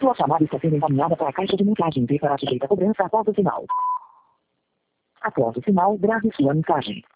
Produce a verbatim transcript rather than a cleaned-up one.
Sua chamada está sendo encaminhada para a caixa de mensagem e será sujeita a cobrança após o sinal. Após o sinal, grave sua mensagem.